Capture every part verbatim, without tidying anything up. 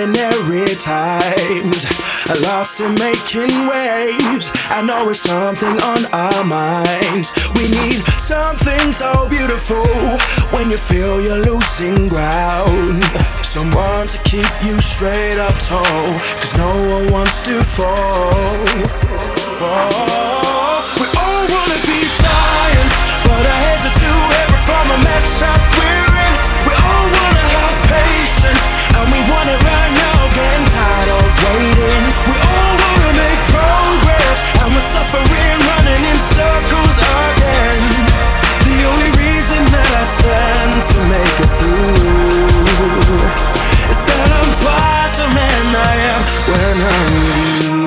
ordinary times, lost in making waves. I know it's something on our minds. We need something so beautiful when you feel you're losing ground. Someone to keep you straight up tall, cause no one wants to fall. Fall. We all wanna be giants, but our heads are too heavy from a mess up we're in. We all wanna have patience, and we want it right now, getting tired of waiting. We all wanna make progress, and we're suffering, running in circles again. The only reason that I stand to make it through is that I'm twice the man I am when I'm with you.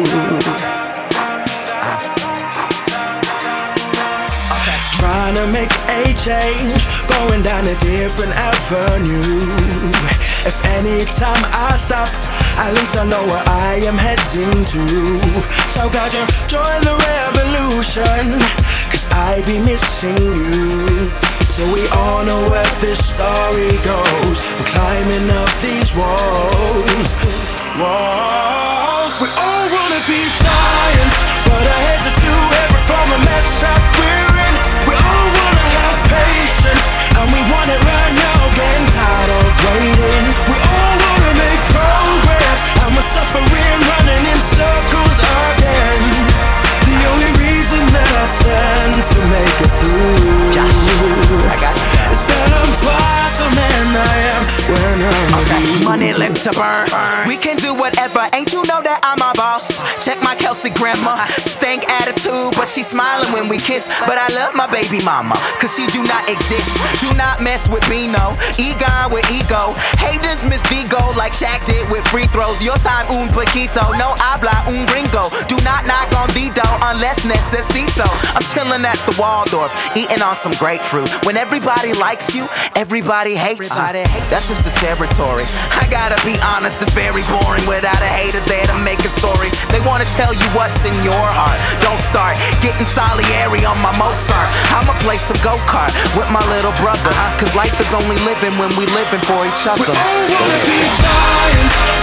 Trying to make a change, going down a different avenue. If any time I stop, at least I know where I am heading to. So God, you join the revolution, cause I be missing you. Till we all know where this story goes, we're climbing up these walls. Walls. We all wanna be giants, but our heads are too heavy from a mess up we're in. We all wanna have patience, and we want it right now, getting tired of waiting. We all wanna make progress, and we're suffering, running in circles again. The only reason that I stand to make it through I got is that I'm twice the man I am when I'm okay. With you. Money left to burn. We can do whatever, ain't you know that I'm a boss? Check my Kelsey grandma, stank attitude, but she smiling when we kiss. But I love my baby mama, cause she do not exist. Do not mess with Bino, Egon with ego. Haters miss Vigo like Shaq did with free throws. Your time un poquito, no habla un gringo. Do not knock on Dido unless necesito. I'm chilling at the Waldorf, eating on some grapefruit. When everybody likes you, everybody hates you. That's just the territory. I gotta be honest, it's very boring without a hater there to make a story. They wanna tell you what's in your heart. Don't start getting Salieri on my Mozart. I'ma play some go-kart with my little brother, cause life is only living when we living for each other. We all wanna be giants,